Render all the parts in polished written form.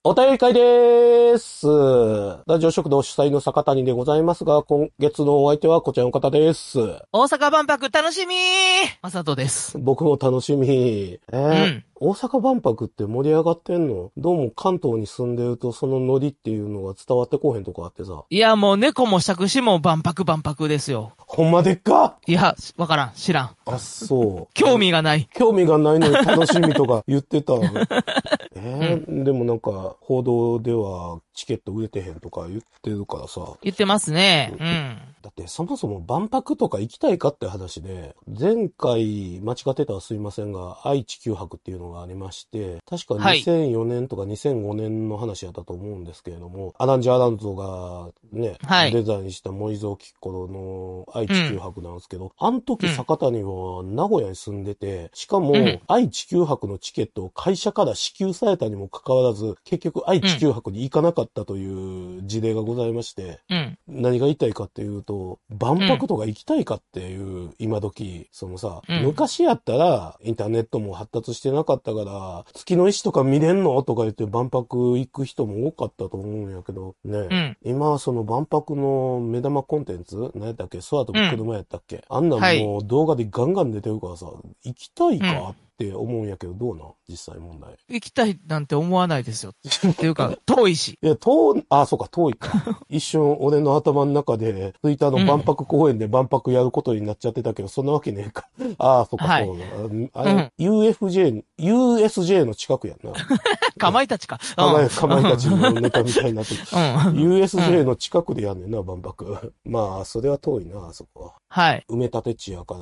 お便り会でーす。ラジオ食堂主催の坂谷でございますが、今月のお相手はこちらの方です。 大阪万博楽しみーまさとです。 僕も楽しみ。大阪万博って盛り上がってんの？どうも関東に住んでるとそのノリっていうのが伝わってこうへんとこあってさ。 いや、もう猫も杓子も万博ですよ。 ほんまでっか？ いや、わからん、知らん。 あ、そう。 興味がない。 興味がないのに楽しみとか言ってた。でもなんか、報道ではチケット売れてへんとか言ってるからさ。 言ってますね。 だってそもそも万博とか行きたいかって話で、前回間違ってたらすいませんが、愛・地球博っていうのがありまして、確か2004年とか2005年の話やったと思うんですけれども、アランジ・アランゾがね、デザインした森蔵キッコロの愛・地球博なんですけど、あの時坂谷は名古屋に住んでて、しかも愛・地球博のチケットを会社から支給されたにもかかわらず、結局愛・地球博に行かなかったという事例がございまして、何が言いたいかっていうと、万博とか行きたいかっていう、今時、そのさ、昔やったらインターネットも発達してなかったから、月の石とか見れんのとか言って万博行く人も多かったと思うんやけど、ね、今はその万博の目玉コンテンツ何やったっけ、空飛ぶ車やったっけ、あんなんもう動画でガンガン出てるからさ、行きたいかって思うんやけど、どうなん実際問題。 行きたいなんて思わないですよ。っていうか、遠いし。 いや、そうか、遠いか。一瞬俺の頭の中で、ツイッターの万博公園で万博やることになっちゃってたけど、そんなわけねえか。そうか、そうだ。あれ、USJ の近くやんな。 かまいたちか。 かまいたちのネタみたいになってる。USJ の近くでやんねんな、万博。まあ、それは遠いな、あそこは。 はい。 埋め立て地やから、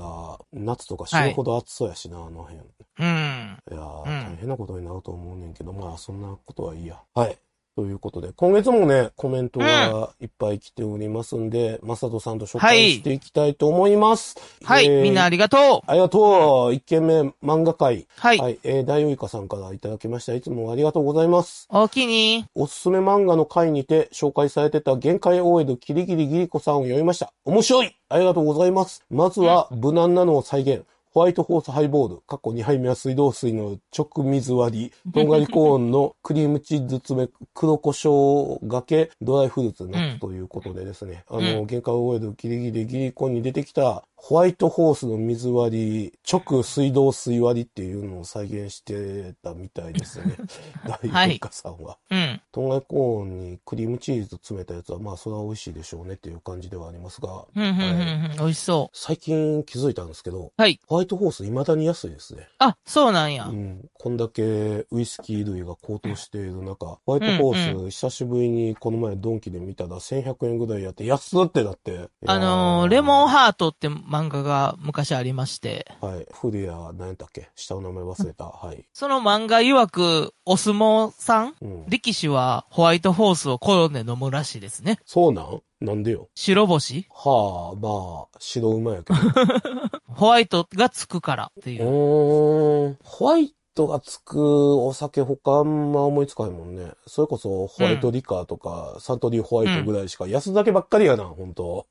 夏とか死ぬほど暑そうやしな、あの辺。いや大変なことになると思うねんけど、まあ、そんなことはいいや。はい。ということで、今月もね、コメントがいっぱい来ておりますんで、まさとさんと紹介していきたいと思います。 はい、みんなありがとう。 ありがとう。一件目、漫画界。 はい。 大王イカさんからいただきました。いつもありがとうございます。 おおきに。 おすすめ漫画の回にて紹介されてた限界 OL キリギリギリコさんを読みました。面白い。ありがとうございます。まずは、無難なのを再現。ホワイトホースハイボール、過去2杯目は水道水の直水割り、とんがりコーンのクリームチーズ詰め、黒胡椒がけ、ドライフルーツナッツということでですね、限界 OL ギリギリギリコンに出てきた、ホワイトホースの水割り、直水道水割りっていうのを再現してたみたいですね。大イカさんは。とんがりコーンにクリームチーズ詰めたやつは、まあ、それは美味しいでしょうねっていう感じではありますが。 美味しそう。 最近気づいたんですけど、ホワイトホース未だに安いですね。 あ、そうなんや。 こんだけウイスキー類が高騰している中、ホワイトホース、久しぶりにこの前ドンキで見たら1100円ぐらいやって、安ってなって。 レモンハートって漫画が昔ありまして。 はい。フリア、何やったっけ下の名前忘れた。はい。 その漫画曰く、お相撲さん、力士はホワイトホースを好んで飲むらしいですね。 そうなんでよ。 白星はあ、まあ、白馬やけど。 ホワイトがつくからっていう。 ホワイトがつくお酒他あんま思いつかないもんね。それこそホワイトリカーとか、サントリーホワイトぐらいしか、安酒ばっかりやな、ほんと。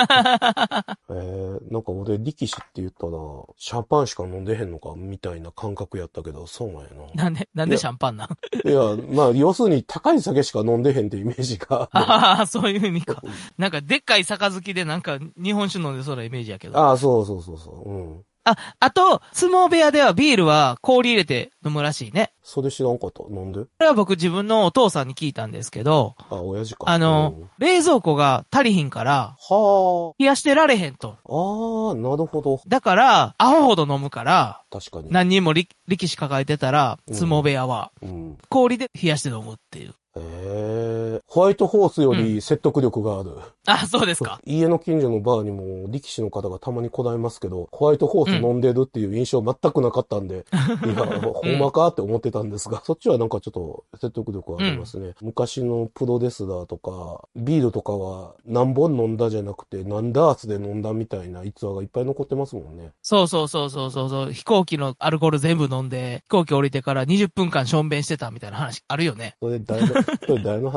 なんか俺力士って言ったら、シャンパンしか飲んでへんのか、みたいな感覚やったけど、そうなんやな。 なんでシャンパンなんいや、まあ、要するに高い酒しか飲んでへんってイメージが。 ああ、そういう意味か。なんか、でっかい杯でなんか、日本酒飲んでそうなイメージやけど。 ああ、そう。 あと、相撲部屋ではビールは氷入れて飲むらしいね。 それ知らんかった。なんで？ これは僕自分のお父さんに聞いたんですけど、 親父か。 冷蔵庫が足りひんから、冷やしてられへんと。 なるほど。 だから、アホほど飲むから、 確かに。 何人も力士抱えてたら、相撲部屋は、氷で冷やして飲むっていう。 ホワイトホースより説得力がある。 あ、そうですか。 家の近所のバーにも力士の方がたまに来られますけど、ホワイトホース飲んでるっていう印象全くなかったんで、いや、ほんまかって思ってたんですが、そっちはなんかちょっと説得力ありますね。昔のプロレスラーとか、ビールとかは何本飲んだじゃなくて何ダースで飲んだみたいな逸話がいっぱい残ってますもんね。 そう。飛行機のアルコール全部飲んで、飛行機降りてから20分間しょんべんしてたみたいな話あるよね。 それ誰の話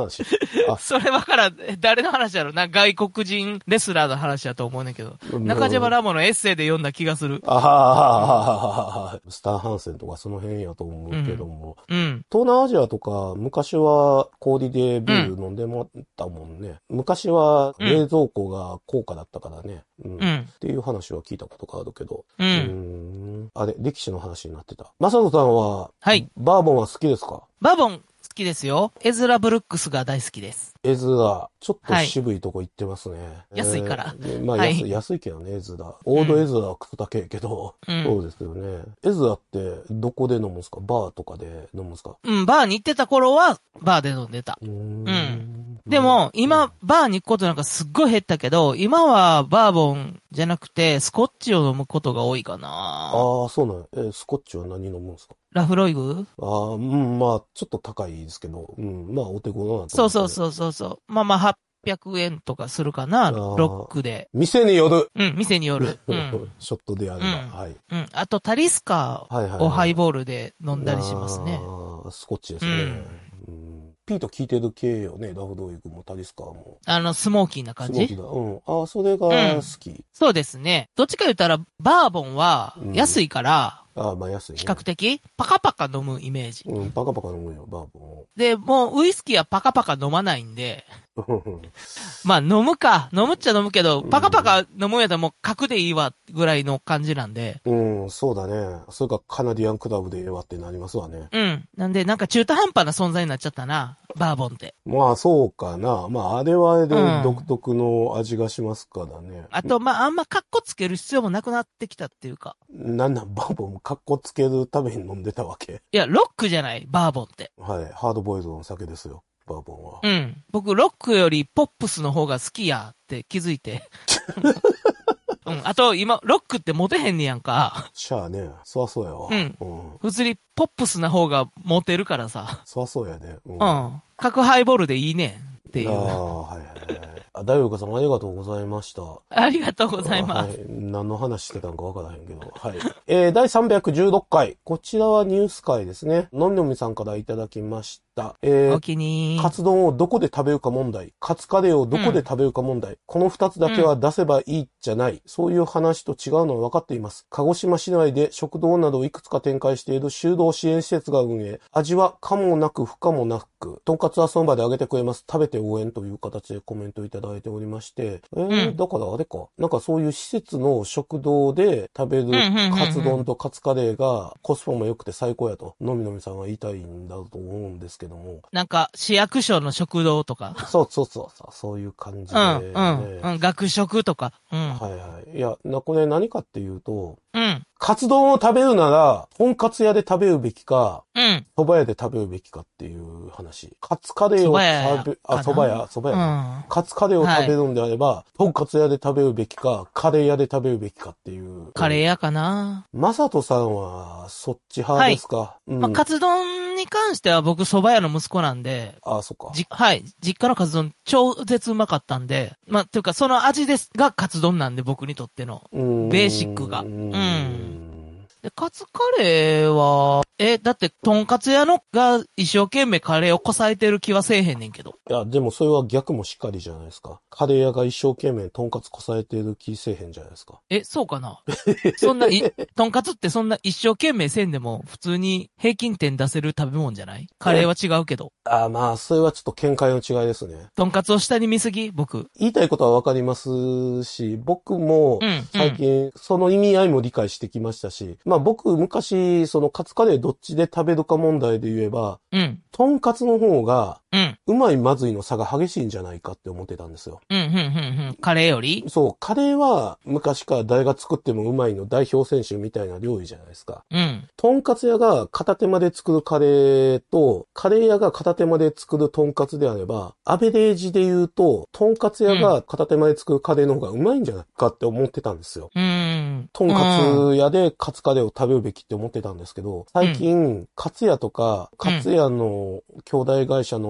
それわからん。誰の話やろな、外国人レスラーの話だと思うねんけど。中島ラモのエッセイで読んだ気がする。 スターハンセンとかその辺やと思うけども。 うん。 東南アジアとか昔は氷でビール飲んでもらったもんね。昔は冷蔵庫が高価だったからね。っていう話は聞いたことがあるけど。あれ、力士の話になってた。マサトさんは、はい。バーボンは好きですか？ バーボン好きですよ。エズラ・ブルックスが大好きです。 エズラ、ちょっと渋いとこ行ってますね。 安いから。 まあ安いけどね、エズラ。オードエズラはクソだけやけど、そうですよね。エズラってどこで飲むんですか？バーとかで飲むんですか？ バーに行ってた頃はバーで飲んでた。でも、今、バーに行くことなんかすっごい減ったけど、今はバーボンじゃなくて、スコッチを飲むことが多いかな。 ああ、そうなん。スコッチは何飲むんですか？ ラフロイグ？ まあ、ちょっと高いですけど、まあ、お手頃なと。そう。まあ、800円とかするかな、ロックで。 店による。 店による。 ショットであれば、はい。 あと、タリスカをハイボールで飲んだりしますね。 スコッチですね。ピート効いてる系よね、ラフロイグもタリスカも。 スモーキーな感じ？ スモーキーだ。それが好き。 そうですね。どっちか言ったら、バーボンは安いから、 まあ安いね。 比較的、パカパカ飲むイメージ。 パカパカ飲むよ、バーボンを。 で、もうウイスキーはパカパカ飲まないんで、まあ飲むっちゃ飲むけど、パカパカ飲むんやったらもう角でいいわぐらいの感じなんで。 そうだね。それかカナディアンクラブでええわってなりますわね。 なんでなんか中途半端な存在になっちゃったな、バーボンって。 まあそうかな。まああれはあれで独特の味がしますからね。 あとまああんまカッコつける必要もなくなってきたっていうか。 バーボンもカッコつけるために飲んでたわけ？ いや、ロックじゃない、バーボンって。 はい。ハードボイルドの酒ですよ。バーボンは。 僕、ロックよりポップスの方が好きやって気づいて。あと、今、ロックってモテへんねやんか。 しゃあね。そらそうやわ。 普通にポップスな方がモテるからさ。 そらそうやね。 角ハイボールでいいねんっていう。 はい。大岡さんありがとうございました。 ありがとうございます。 何の話してたんかわからへんけど。はい。第316回。こちらはニュース会ですね。のみのみさんからいただきました。 お気に。 カツ丼をどこで食べるか問題。カツカレーをどこで食べるか問題。この二つだけは出せばいいじゃない。そういう話と違うのは分かっています。鹿児島市内で食堂などをいくつか展開している就労支援施設が運営。味は可もなく不可もなく、とんかつはその場であげてくれます。食べて応援という形でコメントいただいておりまして。だからあれか。なんかそういう施設の食堂で食べるカツ丼とカツカレーがコスパも良くて最高やと、のみのみさんは言いたいんだと思うんですけども。 なんか、市役所の食堂とか。 そういう感じで、ね。 学食とか。 はい。いや、これ何かっていうと、カツ丼を食べるなら、とんかつ屋で食べるべきか、蕎麦屋で食べるべきかっていう話。カツカレーを蕎麦屋。カツカレーを食べるんであれば、とんかつ屋で食べるべきか、カレー屋で食べるべきかっていう。 カレー屋かな。 マサトさんは、そっち派ですか？ カツ丼に関しては僕蕎麦屋の息子なんで。 そっか。 実家のカツ丼超絶うまかったんで。というかその味がカツ丼なんで僕にとっての。ベーシックが。で、カツカレーは、だって、とんかつ屋のが一生懸命カレーをこさえてる気はせえへんねんけど。 いや、でもそれは逆もしっかりじゃないですか。カレー屋が一生懸命とんかつこさえてる気せえへんじゃないですか。 そうかなそんな、とんかつってそんな一生懸命せんでも、普通に平均点出せる食べ物じゃない？カレーは違うけど。 まあ、それはちょっと見解の違いですね。 とんかつを下に見すぎ？僕。 言いたいことはわかりますし、僕も最近その意味合いも理解してきましたし、まあ僕昔そのカツカレーどっちで食べるか問題で言えば、とんかつの方がうまいまずいの差が激しいんじゃないかって思ってたんですよ。 カレーより？ そう、カレーは昔から誰が作ってもうまいの代表選手みたいな料理じゃないですか。とんかつ屋が片手間で作るカレーと、カレー屋が片手間で作るとんかつであれば、アベレージで言うと、とんかつ屋が片手間で作るカレーの方がうまいんじゃないかって思ってたんですよ。とんかつ屋でカツカレーを食べるべきって思ってたんですけど、最近、カツ屋とか、カツ屋の兄弟会社のお肉飯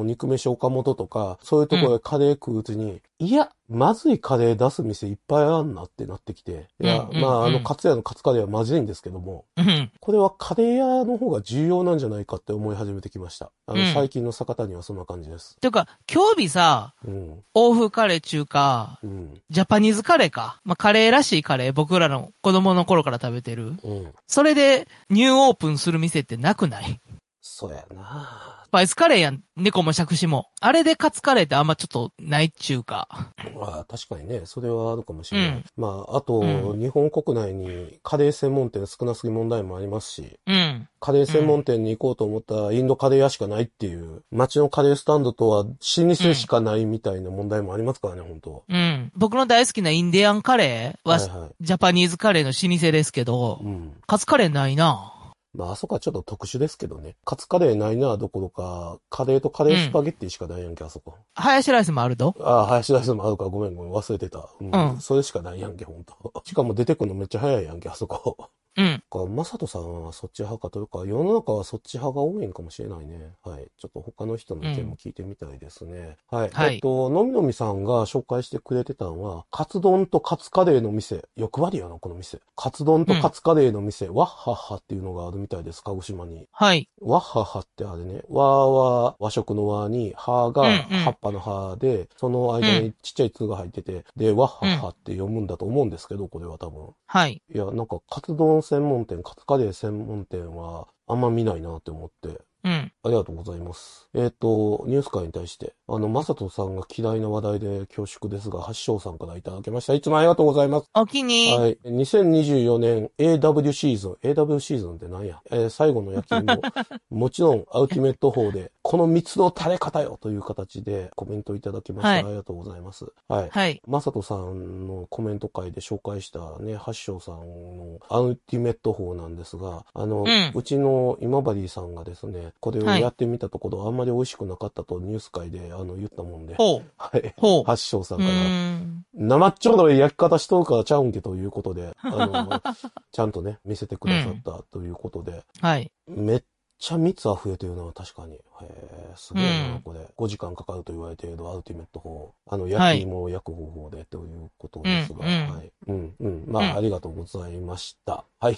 松下元とか、そういうところでカレー食ううちに、いや、まずいカレー出す店いっぱいあんなってなってきて。いや、カツ屋のカツカレーはまずいんですけども、これはカレー屋の方が重要なんじゃないかって思い始めてきました。最近の酒田にはそんな感じです。 ていうか、今日日さ、欧風カレー中華、ジャパニーズカレーか。まあ、カレーらしいカレー、僕らの子供の頃から食べてる。それで、ニューオープンする店ってなくない？ そうやな。 スパイスカレーやん。猫も杓子も。あれでカツカレーってあんまちょっとないっちゅうか。 確かにね、それはあるかもしれない。あと、日本国内にカレー専門店少なすぎ問題もありますし、カレー専門店に行こうと思ったらインドカレー屋しかないっていう、街のカレースタンドとは老舗しかないみたいな問題もありますからね、本当。 僕の大好きなインディアンカレーは、ジャパニーズカレーの老舗ですけど、カツカレーないな。 あそこはちょっと特殊ですけどね。カツカレーないなどころか、カレーとカレースパゲッティしかないやんけ、あそこ。 ハヤシライスもあると？ ハヤシライスもあるからごめん忘れてた。それしかないやんけ、ほんと。しかも出てくるのめっちゃ早いやんけ、あそこ。マサトさんはそっち派かというか、世の中はそっち派が多いんかもしれないね。はい。ちょっと他の人の意見も聞いてみたいですね。はい。のみのみさんが紹介してくれてたのは、カツ丼とカツカレーの店。欲張りやな、この店。カツ丼とカツカレーの店、ワッハッハっていうのがあるみたいです、鹿児島に。ワッハッハってあれね、ワーは和食の和に、ハが葉っぱの葉で、その間にちっちゃいツが入ってて、で、ワッハッハって読むんだと思うんですけど、これは多分。いや、なんかカツ丼専門店、カツカレー専門店はあんま見ないなって思って。ありがとうございます。ニュース会に対して、まさとさんが嫌いな話題で恐縮ですが、八章さんからいただきました。いつもありがとうございます。 お気に。 はい。2024年 AW シーズン。AW シーズンって何や？最後の野球も、もちろんアウティメット4で、この3つの垂れ方よという形でコメントいただきました。ありがとうございます。はい。まさとさんのコメント会で紹介したね、八章さんのアウティメット4なんですが、うちの今治さんがですね、これをやってみたところ、あんまり美味しくなかったとニュース会で言ったもんで、はい。八章さんから、生っちょろい焼き方しとるからちゃうんけということで、ちゃんとね、見せてくださったということで、めっちゃ蜜溢れてるな、確かに。すごいな、これ。5時間かかると言われているアウティメット法。焼き芋を焼く方法でということですが、ありがとうございました。はい、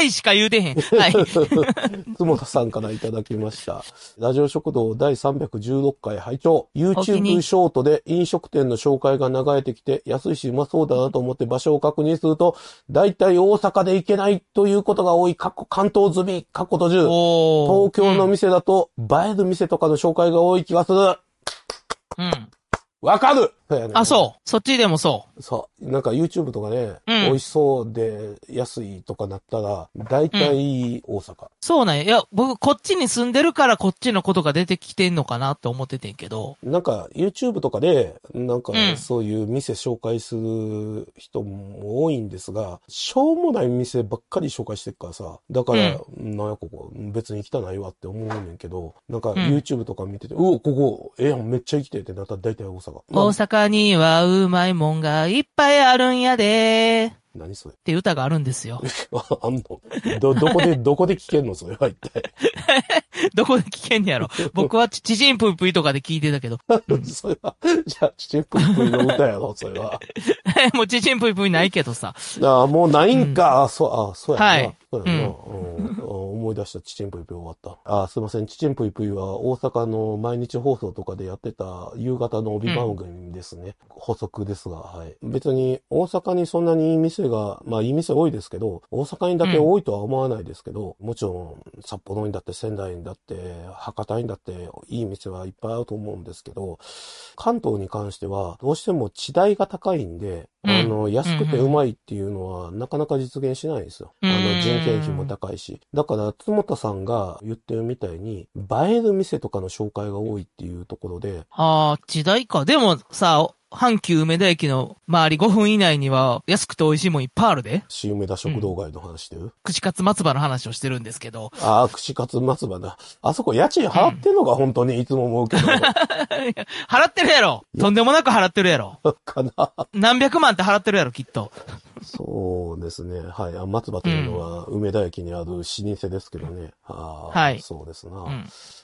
しか言うてへん。はい。 つもたさんからいただきました。ラジオ食堂第316回拝聴。YouTube ショートで飲食店の紹介が流れてきて、安いしうまそうだなと思って場所を確認すると、だいたい大阪で行けないということが多い、関東済み、閉じる。東京の店だと、映える店とかの紹介が多い気がする。わかる！ そう。そっちでもそう。 そう。なんか YouTube とかね、美味しそうで安いとかなったら、だいたい大阪。 そうなんや。いや、僕こっちに住んでるからこっちのことが出てきてんのかなって思っててんけど。 なんか YouTube とかで、なんかそういう店紹介する人も多いんですが、しょうもない店ばっかり紹介してるからさ、だから、なんやここ、別に行きたないわって思うねんけど、なんか YouTube とか見てて、ここ、めっちゃ行きてってなったらだいたい大阪。 大阪にはうまいもんがいっぱいあるんやで。 何それって歌があるんですよ。 あんのどこで聞けんのそれは一体。 どこで聞けんやろ。僕はちちんぷいぷいとかで聞いてたけど。 それは、じゃあちちんぷいぷいの歌やろ、それは。 もうちちんぷいぷいないけどさ。 もうないんか。そうやな。はい。そうやな。思い出したちちんぷいぷい終わった。すいません。ちちんぷいぷいは大阪の毎日放送とかでやってた夕方の帯番組ですね。補足ですが、はい。別に大阪にそんなにいい店が、いい店多いですけど、大阪にだけ多いとは思わないですけど、もちろん札幌にだって仙台にだって博多にだっていい店はいっぱいあると思うんですけど、関東に関してはどうしても地代が高いんで、安くてうまいっていうのはなかなか実現しないんですよ。人件費も高いし。だから、つもたさんが言ってるみたいに、映える店とかの紹介が多いっていうところで。 時代か。でもさ、阪急梅田駅の周り5分以内には安くて美味しいもんいっぱいあるで。 新梅田食堂街の話してる、 串カツ松葉の話をしてるんですけど。 串カツ松葉だ。あそこ家賃払ってんのか、本当にいつも思うけど。 払ってるやろ。とんでもなく払ってるやろ。 かな。 何百万って払ってるやろ、きっと。 そうですね。はい。松葉というのは梅田駅にある老舗ですけどね。 はい。 そうですな。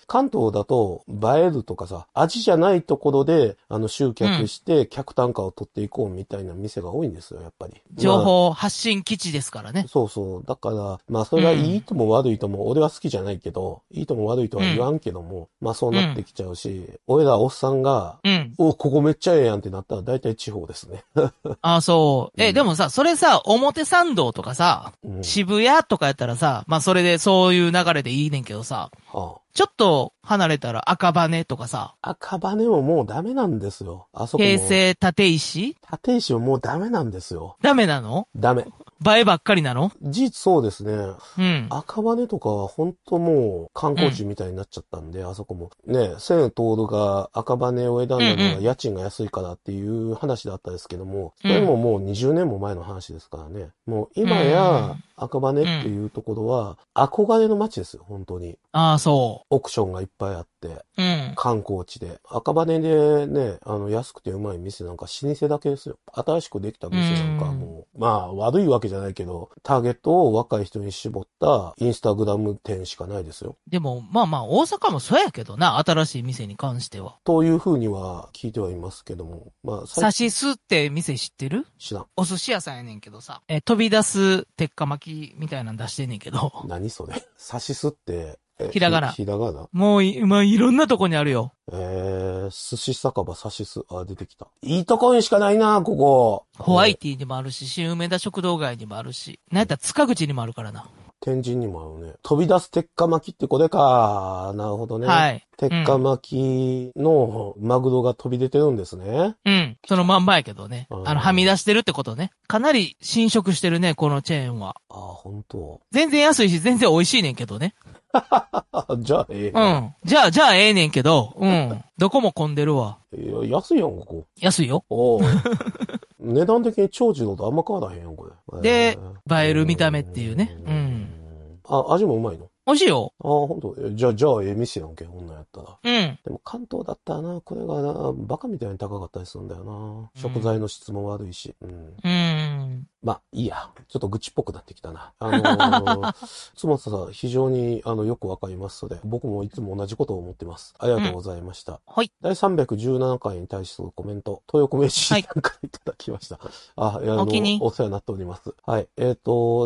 関東だと映えるとかさ、味じゃないところで、集客して、客単価を取っていこうみたいな店が多いんですよ、やっぱり。 情報発信基地ですからね。 そうそう。だから、まあ、それがいいとも悪いとも、俺は好きじゃないけど、いいとも悪いとは言わんけども、まあ、そうなってきちゃうし、俺らおっさんが、ここめっちゃええやんってなったら大体地方ですね。 あ、そう。でもさ、それさ、表参道とかさ、渋谷とかやったらさ、まあ、それでそういう流れでいいねんけどさ、ちょっと離れたら赤羽とかさ。 赤羽ももうダメなんですよ。あそこも。 平成立石はもうダメなんですよ。 ダメなの？ ダメ。 映えばっかりなの？ 事実そうですね。赤羽とかは本当もう観光地みたいになっちゃったんで、あそこも。ね、千徹が赤羽を選んだのは家賃が安いからっていう話だったですけども、それももう20年も前の話ですからね。もう今や赤羽っていうところは憧れの街ですよ、本当に。 ああ、そう。 オークションがいっぱいあって、観光地で。赤羽でね、安くてうまい店なんか老舗だけですよ。新しくできた店なんかもう、まあ悪いわけじゃないけど、ターゲットを若い人に絞ったインスタグラム店しかないですよ。 でも、まあまあ、大阪もそうやけどな、新しい店に関しては。 というふうには聞いてはいますけども。まあ、 サシスって店知ってる？ 知らん。 お寿司屋さんやねんけどさ、飛び出す鉄火巻きみたいなの出してんねんけど。 何それ？サシスって、 ひらがな。 ひらがな。 もう今いろんなとこにあるよ。 寿司酒場サシス。あ、出てきた。いいとこにしかないな、ここ。 ホワイティにもあるし、新梅田食堂街にもあるし、なんやったら塚口にもあるからな。 天神にもあるね。飛び出す鉄火巻きってこれか。なるほどね。 はい。 鉄火巻きのマグロが飛び出てるんですね。 そのまんまやけどね。はみ出してるってことね。かなり侵食してるね、このチェーンは。 あ、本当。 全然安いし、全然美味しいねんけどね。 じゃあええ。 じゃあええねんけど、どこも混んでるわ。 いや、安いやん、ここ。 安いよ。 値段的に長寿のとあんま変わらへんやん、これ。 で、映える見た目っていうね。 味もうまいの？ 美味しいよ。 本当。じゃあ、ええ店やんけ、こんなんやったら。でも関東だったらな、これがな、バカみたいに高かったりするんだよな。食材の質も悪いし。まあ、いいや。ちょっと愚痴っぽくなってきたな。つもさ、非常に、よくわかりますので、僕もいつも同じことを思ってます。ありがとうございました。 はい。 第317回に対するコメント、豊子名人さんからいただきました。お世話になっております。はい。第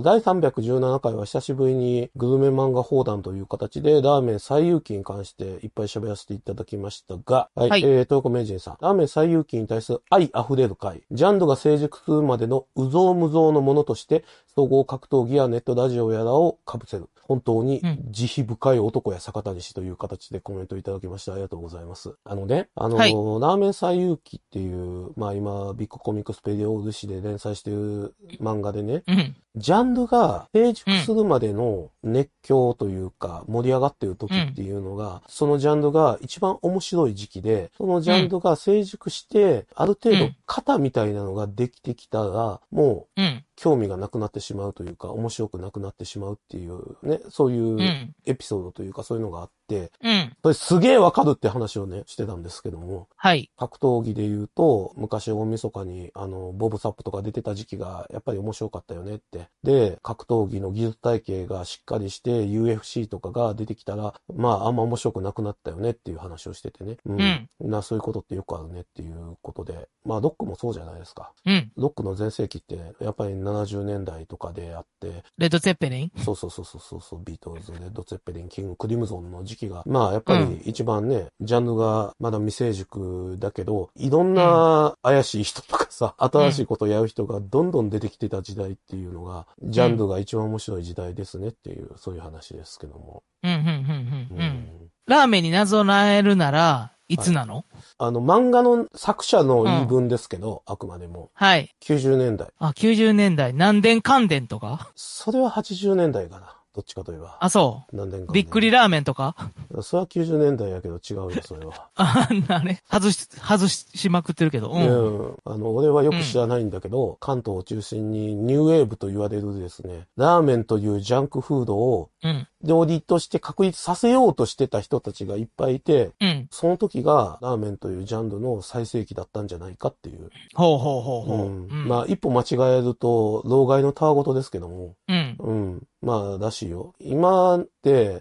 317回は久しぶりにグルメ漫画放談という形で、ラーメン最有機に関していっぱい喋らせていただきましたが、はい。豊子名人さん、ラーメン最有機に対する愛溢れる回、ジャンルが成熟するまでのうぞう無造のものとして、総合格闘技やネットラジオやらを被せる。本当に慈悲深い男や坂谷氏という形でコメントいただきましてありがとうございます。ラーメン最有機っていう、まあ今、ビッグコミックスペリオール誌で連載している漫画でね、ジャンルが成熟するまでの熱狂というか盛り上がってる時っていうのが、そのジャンルが一番面白い時期で、そのジャンルが成熟して、ある程度型みたいなのができてきたら、もう、興味がなくなってしまうというか、面白くなくなってしまうっていうね、そういうエピソードというかそういうのがあって、それすげえわかるって話をね、してたんですけども、 はい。 格闘技で言うと、昔大晦日にボブサップとか出てた時期がやっぱり面白かったよねって。で、格闘技の技術体系がしっかりして UFC とかが出てきたら、まああんま面白くなくなったよねっていう話をしててね。そういうことってよくあるねっていうことで、まあロックもそうじゃないですか。ロックの全盛期ってやっぱり70年代とかであって、 レッド・ツェッペリン？ そう、ビートルズ、レッド・ツェッペリン、キング・クリムゾンの時期が、まあやっぱり一番ね、ジャンルがまだ未成熟だけど、いろんな怪しい人とかさ、新しいことをやる人がどんどん出てきてた時代っていうのが、ジャンルが一番面白い時代ですねっていう、そういう話ですけども。 ラーメンになぞらえるなら、いつなの？ 漫画の作者の言い分ですけど、あくまでも。 はい。 90年代。 90年代。南電関電とか？ それは80年代かな。どっちかといえば。 そう。びっくりラーメンとか？ それは90年代やけど違うよ、それは。 外しまくってるけど。 俺はよく知らないんだけど、関東を中心にニューウェーブと言われるですね、ラーメンというジャンクフードを、料理として確立させようとしてた人たちがいっぱいいて、その時がラーメンというジャンルの最盛期だったんじゃないかっていう。まあ、一歩間違えると、老害のたわごとですけども。まあ、らしいよ。今 、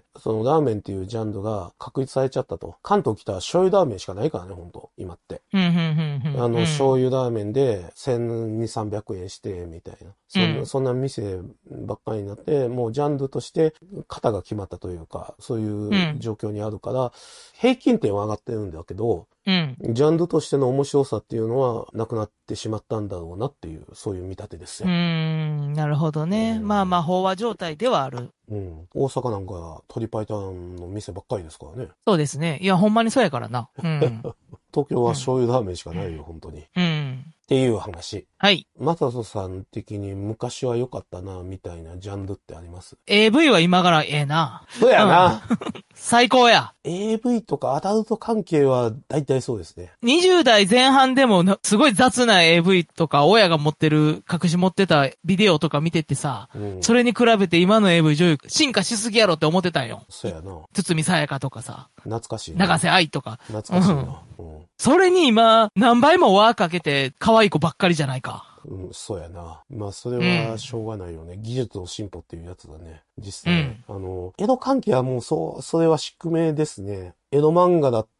そのラーメンっていうジャンルが確立されちゃったと。関東来たら醤油ラーメンしかないからね、ほんと、今って。醤油ラーメンで1200、300円して、みたいな。そんな店ばっかりになって、もうジャンルとして型が決まったというか、そういう状況にあるから、平均点は上がってるんだけど、ジャンルとしての面白さっていうのはなくなってしまったんだろうなっていう、そういう見立てですよ。 なるほどね。まあまあ、飽和状態ではある。 大阪なんか鶏白湯の店ばっかりですからね。 そうですね。いや、ほんまにそうやからな。 東京は醤油ラーメンしかないよ、本当に。っていう話。 はい。 マサトさん的に昔は良かったな、みたいなジャンルってあります？ AV は今からええな。 そうやな。 最高や。 AV とかアダルト関係は大体そうですね。 20代前半でもすごい雑な AV とか親が持ってる、隠し持ってたビデオとか見ててさ、それに比べて今の AV 女優進化しすぎやろって思ってたんよ。 そうやな。 堤さやかとかさ。 懐かしい。 長瀬愛とか。 懐かしいな。 それに今、何倍も輪かけて可愛い子ばっかりじゃないか。 そうやな。まあ、それはしょうがないよね。技術の進歩っていうやつだね。実際。江戸関係はもうそれは宿命ですね。江戸漫画だって、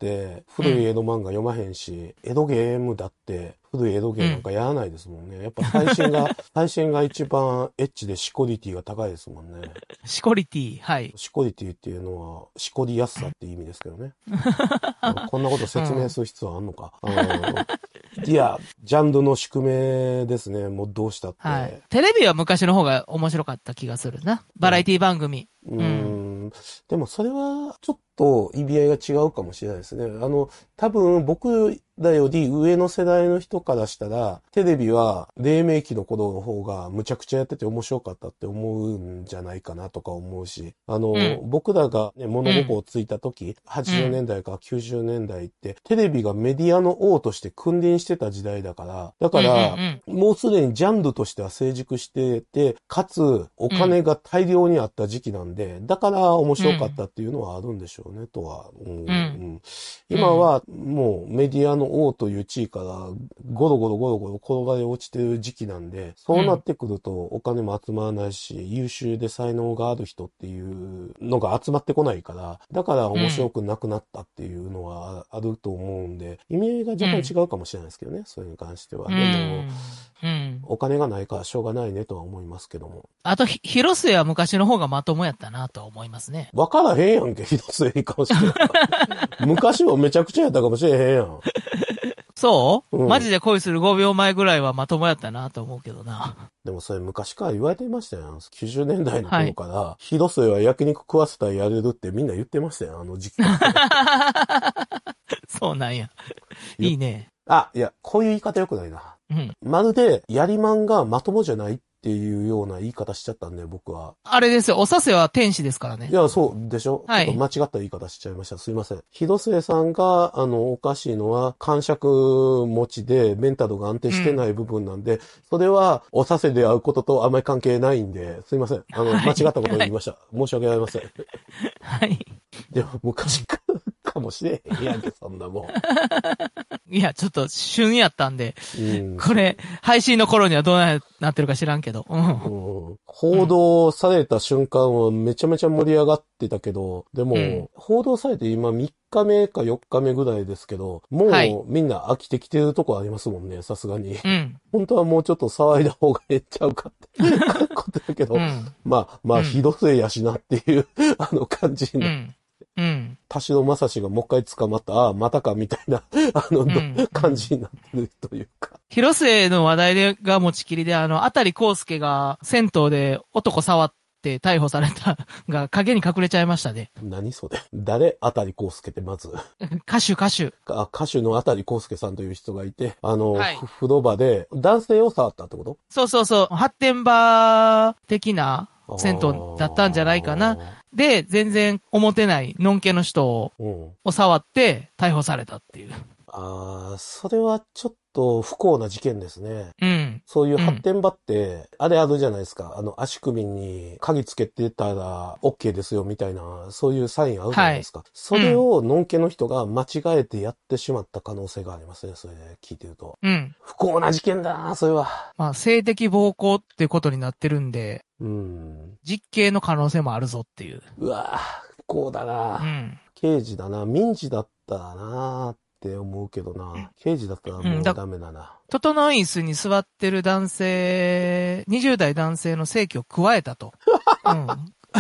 古い江戸漫画読まへんし、江戸ゲームだって、古い江戸ゲームなんかやらないですもんね。やっぱ最新が一番エッチでシコリティが高いですもんね。 シコリティ、はい。 シコリティっていうのは、しこりやすさって意味ですけどね。こんなこと説明する必要あんのか。いや、ジャンルの宿命ですね。もうどうしたって。 はい。テレビは昔の方が面白かった気がするな。バラエティ番組。 でもそれはちょっと意味合いが違うかもしれないですね。多分僕らより上の世代の人からしたら、テレビは黎明期の頃の方がむちゃくちゃやってて面白かったって思うんじゃないかなとか思うし、僕らがね、物心をついた時、80年代から90年代って、テレビがメディアの王として君臨してた時代だから、もうすでにジャンルとしては成熟してて、かつお金が大量にあった時期なんで、だから面白かったっていうのはあるんでしょうね、とは。今はもうメディアの王という地位からゴロゴロ転がり落ちてる時期なんで、そうなってくるとお金も集まらないし、優秀で才能がある人っていうのが集まってこないから、だから面白くなくなったっていうのはあると思うんで、意味合いが若干違うかもしれないですけどね、それに関しては。でも、お金がないからしょうがないねとは思いますけども。 あと、広末は昔の方がまともやったなとは思いますね。 わからへんやんけ、広末に関しては。昔もめちゃくちゃやったかもしれへんやん。 そう、マジで恋する5秒前ぐらいはまともやったなと思うけどな。 でもそれ昔から言われてましたよ。90年代の頃から、広末は焼肉食わせたらやれるってみんな言ってましたよ、あの時期。 そうなんや。いいね。 いや、こういう言い方良くないな。まるで、やりまんがまともじゃないっていうような言い方しちゃったんで、僕は。 あれですよ、おさせは天使ですからね。 いや、そうでしょ、ちょっと間違った言い方しちゃいました。すいません。広末さんが、おかしいのは、感触持ちで、メンタルが安定してない部分なんで、それは、おさせで会うこととあまり関係ないんで、すいません。間違ったことを言いました。申し訳ありません。 はい。 でも、昔かもしれへんやんけ、そんなもん。 いや、ちょっと旬やったんで、これ、配信の頃にはどうなってるか知らんけど。 報道された瞬間はめちゃめちゃ盛り上がってたけど、でも、報道されて今3日目か4日目ぐらいですけど、もうみんな飽きてきてるとこありますもんね、さすがに。本当はもうちょっと騒いだ方がええちゃうかってことだけど、まあ、広末やしなっていう感じになって。田代正史がもう一回捕まった、またかみたいな、感じになってるというか。 広末の話題が持ちきりで、あたりこうすけが銭湯で男触って逮捕されたが影に隠れちゃいましたね。 何それ？誰？あたりこうすけってまず。 歌手。 歌手のあたりこうすけさんという人がいて、風呂場で男性を触ったってこと？ そう。発展場的な銭湯だったんじゃないかな。で、全然思ってない、のんけの人を触って逮捕されたっていう。 それはちょっと不幸な事件ですね。そういう発展場って、あれあるじゃないですか。足首に鍵つけてたら OK ですよみたいな、そういうサインあるじゃないですか。それをのんけの人が間違えてやってしまった可能性がありますね。それで聞いてると。不幸な事件だな、それは。 まあ、性的暴行ってことになってるんで、 うん。 実刑の可能性もあるぞっていう。 うわぁ、不幸だな。うん。刑事だな。民事だったらなって思うけどな。刑事だったらもうダメだな。 整い椅子に座ってる男性、20代男性の性器を加えたと。うん。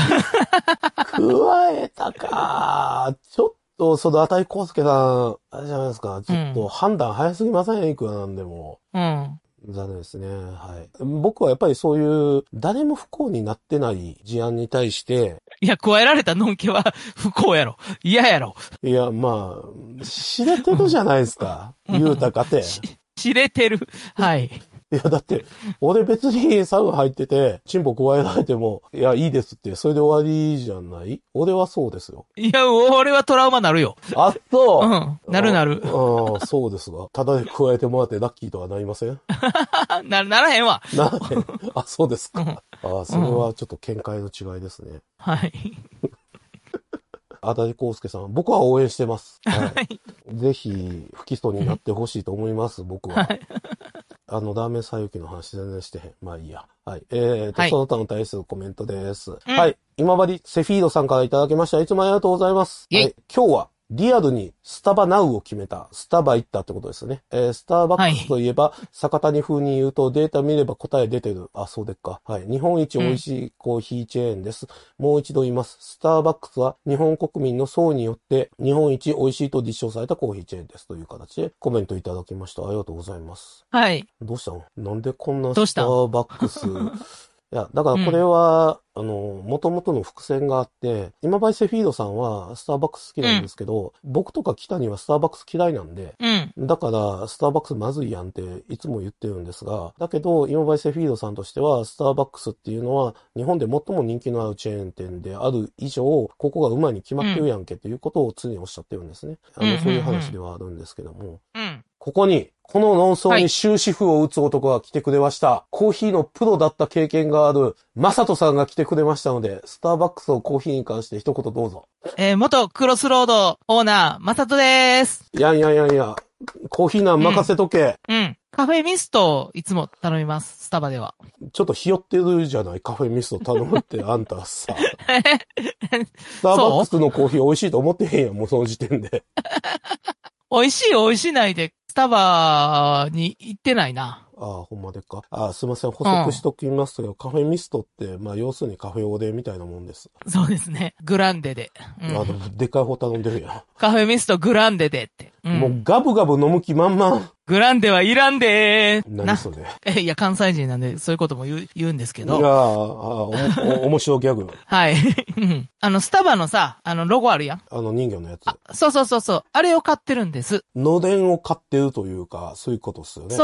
加えたか。ちょっと、その、値康介さん、あれじゃないですか。ちょっと判断早すぎません？いくらなんでも。うん。残念ですね。はい。僕はやっぱりそういう、誰も不幸になってない事案に対して。 いや、加えられたのんけは不幸やろ。嫌やろ。 いや、まあ、知れてるじゃないですか。言うたかて。 知れてる。はい。 いや、だって、俺別にサウナ入ってて、チンポ加えられても、いや、いいですって、それで終わりじゃない？俺はそうですよ。 いや、俺はトラウマなるよ。 あっと、 うん、なるなる。 ああ、そうですが。ただで加えてもらってラッキーとはなりません？ ならへんわ。 ならへん。あ、そうですか。ああ、それはちょっと見解の違いですね。 はい。 足立康介さん、僕は応援してます。はい。ぜひ、不起訴になってほしいと思います、僕は。はい、ラーメンさゆきの話全然してへん。まあいいや。はい。はい、その他に対するコメントです。はい。今治セフィードさんからいただきました。いつもありがとうございます。はい。今日は、リアルにスタバナウを決めた。スタバ行ったってことですね。スターバックスといえば、はい、坂谷風に言うとデータ見れば答え出てる。あ、そうでっか。はい。日本一美味しいコーヒーチェーンです。もう一度言います。スターバックスは日本国民の層によって日本一美味しいと立証されたコーヒーチェーンです。という形でコメントいただきました。ありがとうございます。 はい。 どうしたの？なんでこんなスターバックスいや、だからこれは、元々の伏線があって、今治セフィードさんはスターバックス好きなんですけど、僕とか北にはスターバックス嫌いなんで、だからスターバックスまずいやんっていつも言ってるんですが、だけど今治セフィードさんとしては、スターバックスっていうのは日本で最も人気のあるチェーン店である以上、ここがうまいに決まってるやんけっていうことを常におっしゃってるんですね。そういう話ではあるんですけども。ここに、この論争に終止符を打つ男が来てくれました。はい、コーヒーのプロだった経験がある、マサトさんが来てくれましたので、スターバックスのコーヒーに関して一言どうぞ。 元クロスロードオーナー、マサトでーす。 いや、コーヒーなん任せとけ。 カフェミストいつも頼みます、スタバでは。 ちょっとひよってるじゃない、カフェミスト頼むってあんたさ。スターバックスのコーヒー美味しいと思ってへんやん、もうその時点で。 美味しいないで、スタバに行ってないな。 ああ、ほんまでか。ああ、すいません。補足しときますけど、カフェミストって、まあ、要するにカフェオレみたいなもんです。 そうですね。グランデで。 でっかい方頼んでるやん。 カフェミストグランデでって。 もうガブガブ飲む気満々。 グランデはいらんでー。 何それ。 いや、関西人なんで、そういうことも言うんですけど。 いや面白ギャグ。 はい。スタバのさ、ロゴあるやん。 人魚のやつ。 そう。あれを買ってるんです。 のれんを買ってるというか、そういうことっすよね。 そう。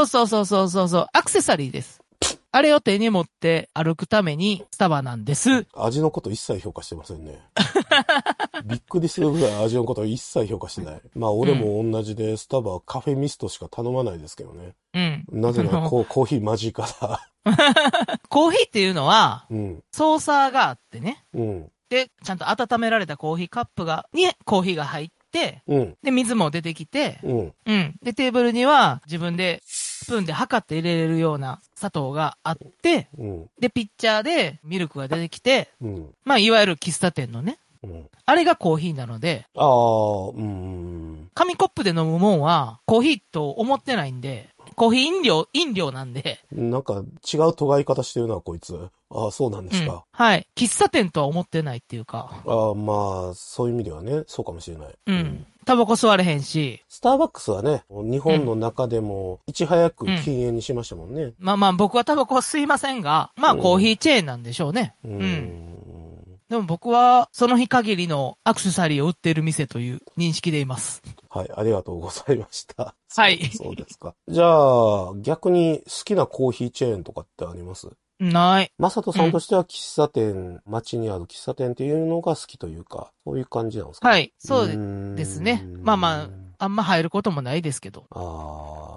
アクセサリーです。あれを手に持って歩くためにスタバなんです。 味のこと一切評価してませんね。びっくりするぐらい味のこと一切評価してない。まあ俺も同じでスタバはカフェミストしか頼まないですけどね。なぜならコーヒー間近だ。 コーヒーっていうのは、ソーサーがあってね。で、ちゃんと温められたコーヒーカップにコーヒーが入って、で、水も出てきて、で、テーブルには自分でスプーンで測って入れれるような砂糖があって、で、ピッチャーでミルクが出てきて、まあ、いわゆる喫茶店のね、あれがコーヒーなので、紙コップで飲むもんはコーヒーと思ってないんで、コーヒー飲料なんで。 なんか違う尖い方してるな、こいつ。ああ、そうなんですか。 はい。喫茶店とは思ってないっていうか。 ああ、まあ、そういう意味ではね、そうかもしれない。 タバコ吸われへんし。 スターバックスはね、日本の中でもいち早く禁煙にしましたもんね。 まあ僕はタバコは吸いませんが、まあコーヒーチェーンなんでしょうね。でも僕はその日限りのアクセサリーを売っている店という認識でいます。 はい、ありがとうございました。 はい。 そうですか。じゃあ、逆に好きなコーヒーチェーンとかってあります？ ない。 マサトさんとしては喫茶店、街にある喫茶店っていうのが好きというか、そういう感じなんですか？ はい、そうですね。まあ、あんま入ることもないですけど。 ああ。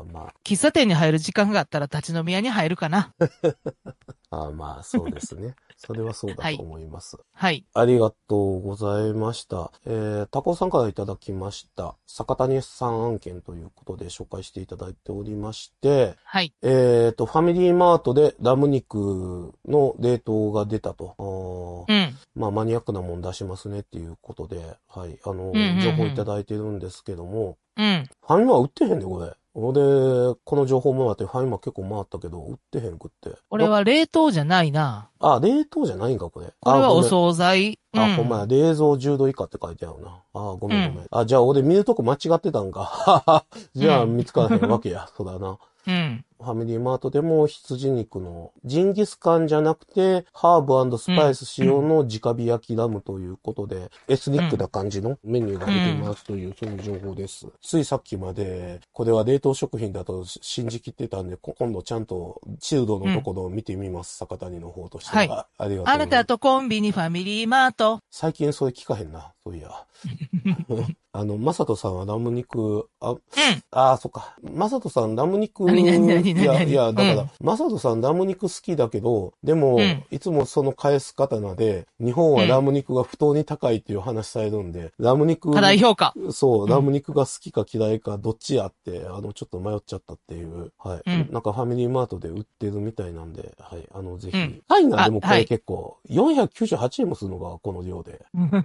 まあ。 喫茶店に入る時間があったら立ち飲み屋に入るかな。 まあ、そうですね。それはそうだと思います。 はい。 ありがとうございました。タコさんからいただきました。坂谷さん案件ということで紹介していただいておりまして、 はい。 ファミリーマートでラム肉の冷凍が出たと。 うん。 まあ、マニアックなもん出しますねっていうことで、はい、 うん情報いただいてるんですけども、 うん。 ファミマ売ってへんね、これ。俺、この情報もらってファミマ結構回ったけど、売ってへんくって。 俺は冷凍じゃないな。 冷凍じゃないんか、これ。 これはお惣菜。 ほんまや、冷蔵10度以下って書いてあるな。ごめんごめん。じゃあ俺見るとこ間違ってたんか。じゃあ見つからへんわけや。そうだな。 うん。 ファミリーマートでも羊肉のジンギスカンじゃなくてハーブ&スパイス使用の直火焼きラムということで、エスニックな感じのメニューが出てますという、そういう情報です。ついさっきまでこれは冷凍食品だと信じきってたんで、今度ちゃんとチルドのところを見てみます。坂谷の方としては。はい。ありがとうございます。 あなたとコンビニファミリーマート。 最近それ聞かへんな。そういや。マサトさんはラム肉、そっか。マサトさんラム肉、いや、だから、マサトさんラム肉好きだけど、でも、いつもその返す刀で、日本はラム肉が不当に高いっていう話されるんで、ラム肉、 過大評価。 そう、ラム肉が好きか嫌いかどっちやって、ちょっと迷っちゃったっていう、はい。なんかファミリーマートで売ってるみたいなんで、はい、ぜひ。はいな、でもこれ結構、498円もするのが、この量で。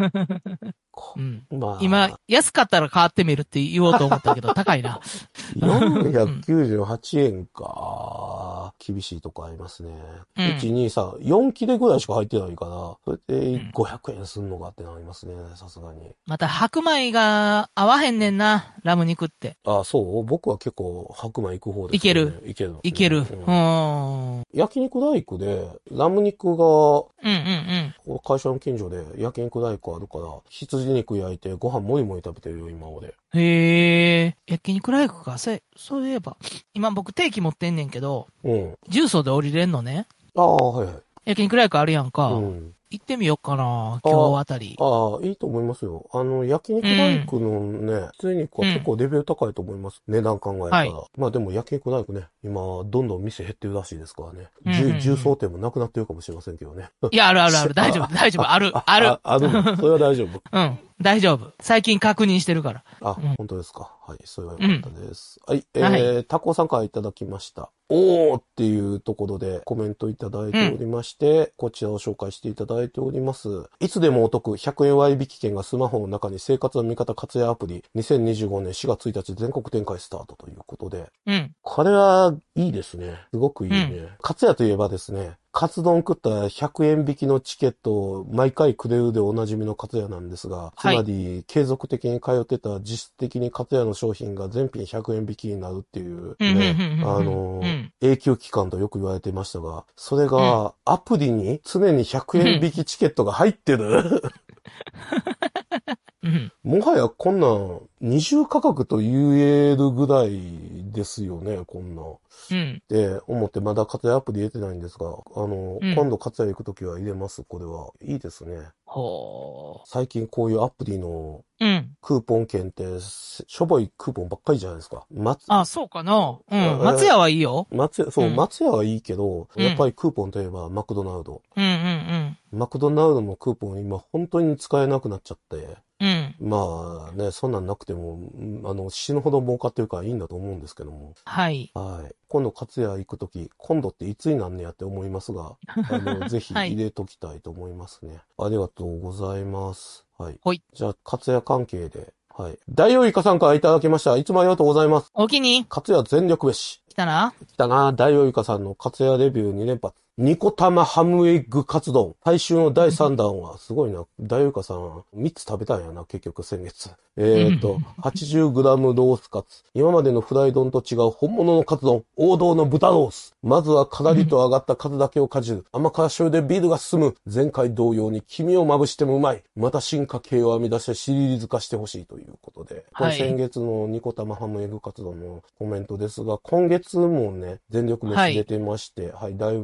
まあ、今、安かったら変わってみるって言おうと思ったけど、高いな。 498円か。厳しいとこありますね。1、2、3、4切れぐらいしか入ってないから、それで500円すんのかってなりますね、さすがに。 また白米が合わへんねんな、ラム肉って。 そう僕は結構白米行く方ですね。 いける。 焼肉大工で、ラム肉が、会社の近所で焼肉大工あるから、羊肉焼いてご飯もりもり食べてるよ、今俺。 へえ、焼肉大工か。そういえば、今僕定期持ってんねんけど、重曹で降りれんのね。 はいはい。 焼肉大工あるやんか。行ってみようかな、今日あたり。 いいと思いますよ。焼肉大工のね、羊肉は結構レベル高いと思います。値段考えたら。まあでも焼肉大工ね、今、どんどん店減ってるらしいですからね。重曹店もなくなってるかもしれませんけどね。 いや、ある、大丈夫、ある。 それは大丈夫。 大丈夫。最近確認してるから。 本当ですか。はい、それは良かったです。はい、タコさんからいただきました。おーっていうところでコメントいただいておりまして、こちらを紹介していただいております。いつでもお得100円割引券がスマホの中に生活の味方活用アプリ2025年4月1日全国展開スタートということで。これはいいですね。すごくいいね。活也といえばですね、カツ丼食ったら100円引きのチケットを毎回くれるでおなじみのカツヤなんですが、つまり継続的に通ってた実質的にカツヤの商品が全品100円引きになるっていうね、永久期間とよく言われてましたが、それがアプリに常に100円引きチケットが入ってるもはやこんなん二重価格と言えるぐらいですよね、こんなん。って思ってまだ活躍アプリ入れてないんですが、今度活躍行くときは入れます。これはいいですね。最近こういうアプリのクーポン券ってしょぼいクーポンばっかりじゃないですか。 そうかな。松屋はいいよ。 松屋はいいけど、やっぱりクーポンといえばマクドナルド。マクドナルドのクーポン今本当に使えなくなっちゃって。まあね、そんなんなくても、死ぬほど儲かってるからいいんだと思うんですけども。 はい。 今度、勝也行くとき、今度っていつになんねやって思いますが、ぜひ入れときたいと思いますね。ありがとうございます。はい。じゃあ、勝也関係で、はい。大王イカさんからいただきました。いつもありがとうございます。 お気に。 勝也全力飯。 来たな。 大王イカさんの勝也レビュー2連発。ニコ玉ハムエッグカツ丼。最終の第3弾は、すごいな。大優香さん、3つ食べたんやな、結局先月。80g ロースカツ。今までのフライ丼と違う本物のカツ丼。王道の豚ロース。まずはカラリと上がったカツだけをかじる。甘辛醤油でビールが進む。前回同様に黄身をまぶしてもうまい。また進化系を編み出してシリーズ化してほしいということで。これ先月のニコ玉ハムエッグカツ丼のコメントですが、今月もね、全力飯出てまして、大優香さん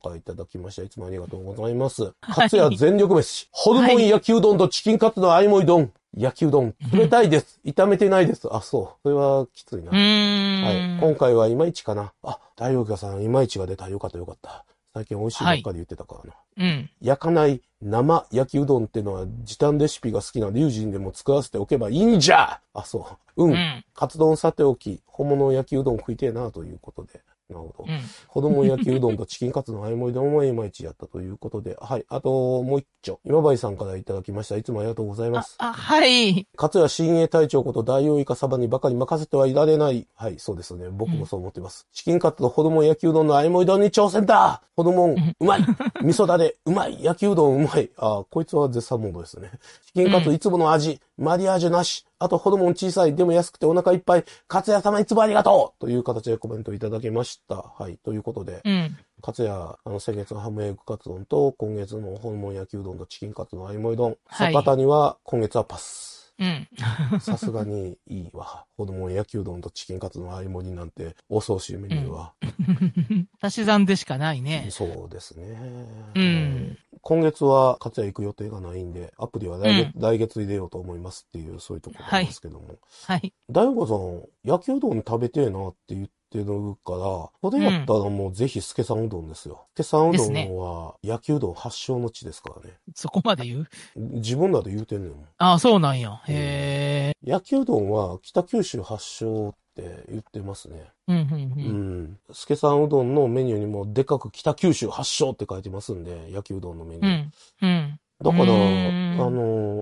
からいただきました。いつもありがとうございます。かつや全力飯。ホルモン焼きうどんとチキンカツの相盛り丼。焼きうどん、冷たいです。炒めてないです。あ、そう。それはきついな。はい。今回はいまいちかな。あ、大王家さんいまいちが出た。よかったよかった。最近美味しいばっかり言ってたからな。 うん。 焼かない生焼きうどんってのは時短レシピが好きな龍神でも作らせておけばいいんじゃ。あ、そう。カツ丼さておき、本物の焼きうどん食いてえなということで。なるほど。子供焼きうどんとチキンカツの相盛り丼もいまいちやったということで。はい。あと、もう一丁。今治さんからいただきました。いつもありがとうございます。 はい。 かつや新鋭隊長こと大王イカサバにばかり任せてはいられない。はい、そうですね。僕もそう思ってます。チキンカツとホルモン焼きうどんの相盛り丼に挑戦だ。ホルモン、うまい。味噌だれ、うまい。焼きうどんうまい。あ、こいつは絶賛モードですね。チキンカツいつもの味、マリアージュなし。あとホルモン小さい、でも安くてお腹いっぱい。かつや様いつもありがとうという形でコメントいただきました。はい、ということで。かつや、先月のハムエッグカツ丼と、今月のホルモン焼きうどんとチキンカツの相盛り丼。坂田には、今月はパス。さすがにいいわ。ホルモン焼きうどんとチキンカツの相盛りなんて、恐ろしいメニューは。 足し算でしかないね。 そうですね。今月は、かつや行く予定がないんで、アプリは来月入れようと思いますっていう、そういうところなんですけども。はい。大悟さん、焼きうどん食べてえなって言ってるから、これやったらもうぜひスケさんうどんですよ。スケさんうどんは焼きうどん発祥の地ですからね。 そこまで言う？ 自分らで言うてんねんもん。 ああ、そうなんや。へえ。 焼きうどんは北九州発祥って言ってますね。スケさんうどんのメニューにもでかく北九州発祥って書いてますんで、焼きうどんのメニュー。だから、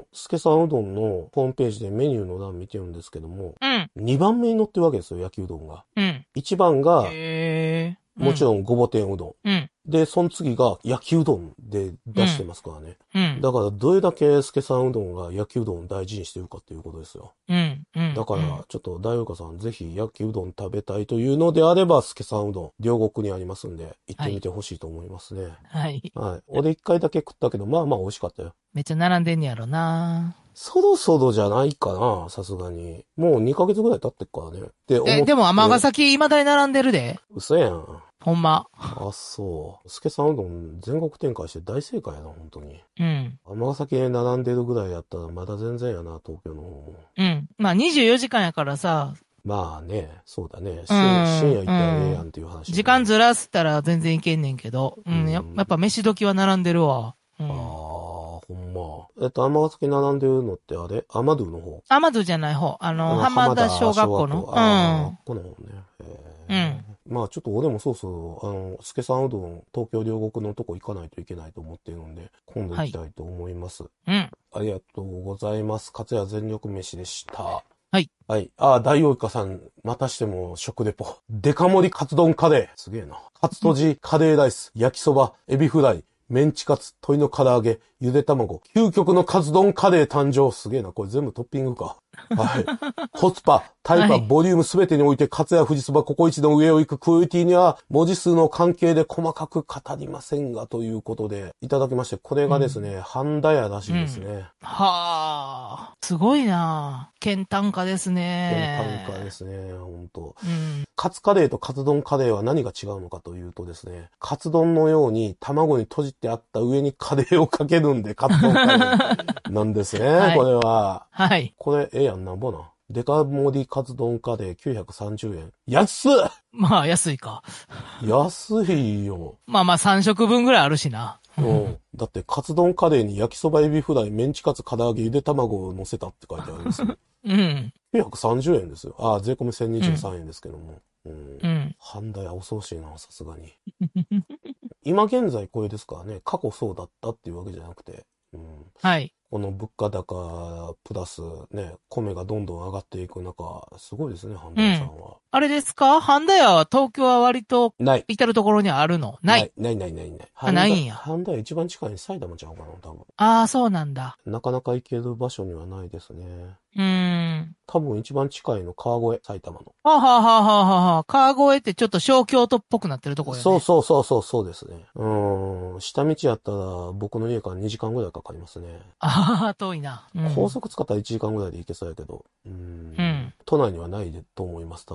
スケさんうどんのホームページでメニューの欄見てるんですけども、2番目に載ってるわけですよ、焼きうどんが。1番が、もちろんごぼ天うどん。で、その次が焼きうどんで出してますからね。だからどれだけスケさんうどんが焼きうどんを大事にしてるかっていうことですよ。だから、ちょっと大岡さんぜひ焼きうどん食べたいというのであれば、スケさんうどん、両国にありますんで、行ってみてほしいと思いますね。はい。はい。俺1回だけ食ったけど、まあまあ美味しかったよ。 めっちゃ並んでんねやろな。 そろそろじゃないかな、さすがに。もう2ヶ月ぐらい経ってっからね。って思って。 でも尼崎未だに並んでるで。 嘘やん。 ほんま。 あ、そう。スケさんうどん全国展開して大正解やな、本当に。尼崎に並んでるぐらいやったらまだ全然やな、東京の方も。 まあ24時間やからさ。 まあね、そうだね。深夜行ったらええやんっていう話、ね。 時間ずらしたら全然いけんねんけど。やっぱ飯時は並んでるわ。 ああ、ほんま。尼崎並んでるのってあれアマドゥの方？ アマドゥじゃない方。浜田小学校の。 この方ね。まあちょっと俺もそうそう、スケさんうどん、東京両国のとこ行かないといけないと思ってるんで、今度行きたいと思います。ありがとうございます。かつや全力飯でした。はい。はい。大王イカさん、またしても食レポ。デカ盛りカツ丼カレー。すげえな。カツとじ、カレーライス、焼きそば、エビフライ、メンチカツ、鶏の唐揚げ、ゆで卵、究極のカツ丼カレー誕生。すげえな。これ全部トッピングか。はい。コスパ、タイパ、ボリュームすべてにおいて、かつや富士そばココイチの上を行くクオリティには、文字数の関係で細かく語りませんが、ということで、いただきまして、これがですね、半田屋らしいですね。 はあ、すごいな県単価ですね。 県単価ですね、ほんと。カツカレーとカツ丼カレーは何が違うのかというとですね、カツ丼のように卵に閉じてあった上にカレーをかけるんで、カツ丼カレーなんですね、これは。はい。これ、やんなんぼな。デカ盛りカツ丼カレー930円。安っ！ まあ、安いか。 安いよ。 まあ3食分ぐらいあるしな。 だって、カツ丼カレーに焼きそばエビフライ、メンチカツ、唐揚げ、ゆで卵を乗せたって書いてあるんですよ。930円ですよ。税込み1023円ですけども。半田屋恐ろしいな、さすがに。今現在これですからね、過去そうだったっていうわけじゃなくて。はい。この物価高プラスね、米がどんどん上がっていく中、すごいですね、半田屋さんは。あれですか？半田屋は東京は割と、ない。至るところにあるの？ない。 ない。ないんや。半田屋一番近い埼玉ちゃうかな、多分。 そうなんだ。 なかなか行ける場所にはないですね。多分一番近いの川越、埼玉の。 川越ってちょっと小京都っぽくなってるところよね。 そうですね。下道やったら僕の家から2時間ぐらいかかりますね。 遠いな。 高速使ったら1時間ぐらいで行けそうやけど。都内にはないと思います、多分。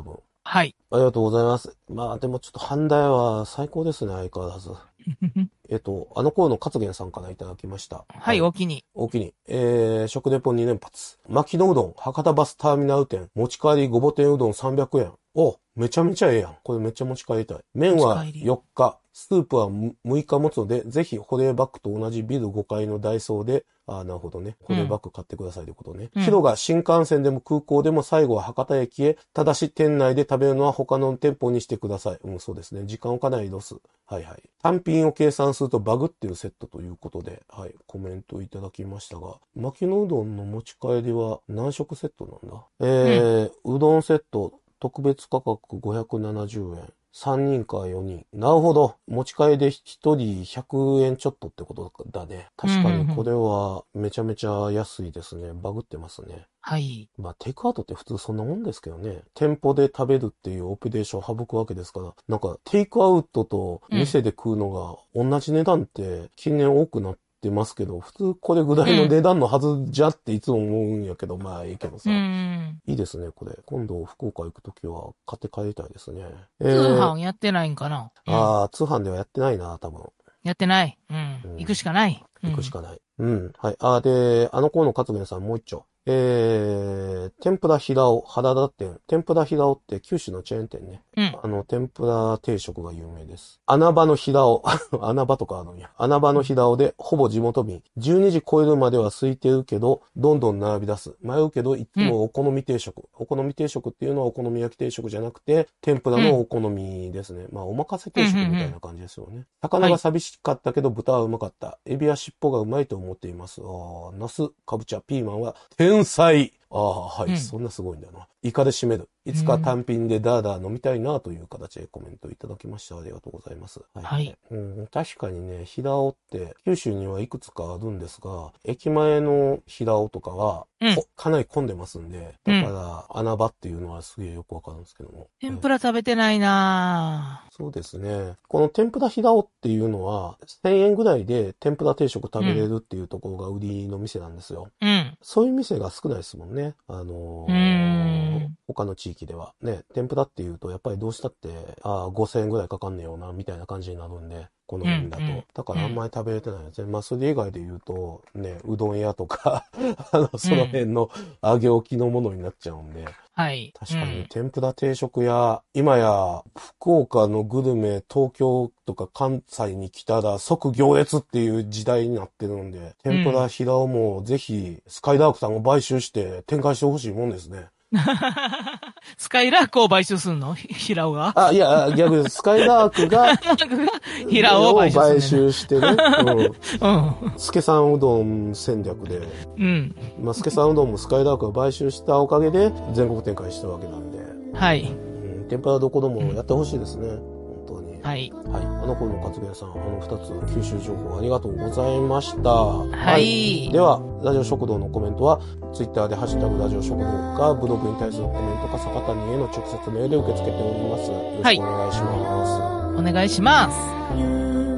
はい。 ありがとうございます。まあでもちょっと阪大は最高ですね、相変わらず。あの頃の勝元さんからいただきました。 はい、お気に。 お気に。食レポ2連発。牧野うどん、博多バスターミナル店、持ち帰りごぼ天うどん300円。お、めちゃめちゃええやん。これめっちゃ持ち帰りたい。麺は4日。スープは6日持つので、ぜひ保冷バッグと同じビル5階のダイソーで、なるほどね。保冷バッグ買ってくださいということね。ヒロが新幹線でも空港でも最後は博多駅へ、ただし店内で食べるのは他の店舗にしてください。そうですね。時間をかなりロス。はいはい。単品を計算するとバグっていうセットということで、はい、コメントいただきましたが、牧野うどんの持ち帰りは何食セットなんだ？うどんセット、特別価格570円。3人か4人。なるほど。持ち帰りで1人100円ちょっとってことだね。確かにこれはめちゃめちゃ安いですね。バグってますね。 はい。 まあ、テイクアウトって普通そんなもんですけどね。店舗で食べるっていうオペレーションを省くわけですから、なんかテイクアウトと店で食うのが同じ値段って近年多くなってますけど、普通これぐらいの値段のはずじゃっていつも思うんやけど、まあいいけどさ。いいですね、これ。今度福岡行くときは買って帰りたいですね。 通販やってないんかな？ 通販ではやってないな、多分。 やってない。行くしかない。 行くしかない。はい。で、あの頃の勝元さんもう一丁。天ぷら平尾、原田店。天ぷら平尾って九州のチェーン店ね。天ぷら定食が有名です。穴場の平尾。穴場とかあるんや。穴場の平尾で、ほぼ地元民。12時超えるまでは空いてるけど、どんどん並び出す。迷うけど、いつもお好み定食。お好み定食っていうのはお好み焼き定食じゃなくて、天ぷらのお好みですね。まあ、お任せ定食みたいな感じですよね。魚が寂しかったけど、豚はうまかった。エビや尻尾がうまいと思っています。ナス、かぶちゃ、ピーマンは天才。はい。そんなすごいんだな。イカで締める。いつか単品でダーダー飲みたいなという形でコメントいただきました。ありがとうございます。 はい。 確かにね、平尾って九州にはいくつかあるんですが、駅前の平尾とかは、かなり混んでますんで、だから穴場っていうのはすげえよくわかるんですけども。 天ぷら食べてないなぁ。 そうですね。この天ぷら平尾っていうのは、1000円ぐらいで天ぷら定食食べれるっていうところが売りの店なんですよ。そういう店が少ないですもんね。他の地域では。ね、天ぷらっていうと、やっぱりどうしたって、5000円ぐらいかかんねえよな、みたいな感じになるんで、この辺だと。だからあんまり食べれてないですね。まあ、それ以外で言うと、ね、うどん屋とか、その辺の揚げ置きのものになっちゃうんで。 はい。 確かに、天ぷら定食屋、今や、福岡のグルメ、東京とか関西に来たら即行列っていう時代になってるんで、天ぷら平尾もぜひ、スカイダークさんを買収して展開してほしいもんですね。 スカイラークを買収すんの？平尾が？ いや、逆です。スカイラークが、 平尾を買収してね。スケさんうどん戦略で。まあ、スケさんうどんもスカイラークが買収したおかげで全国展開したわけなんで。 はい。 天ぷらどこでもやってほしいですね。本当に。 はい。 はい。あの頃の勝元さん、2つ九州情報ありがとうございました。 はい。 では、ラジオ食堂のコメントは、ツイッターでハッシュタグラジオ食堂か、ブログに対するコメントか、坂谷への直接メールで受け付けております。よろしくお願いします。 お願いします。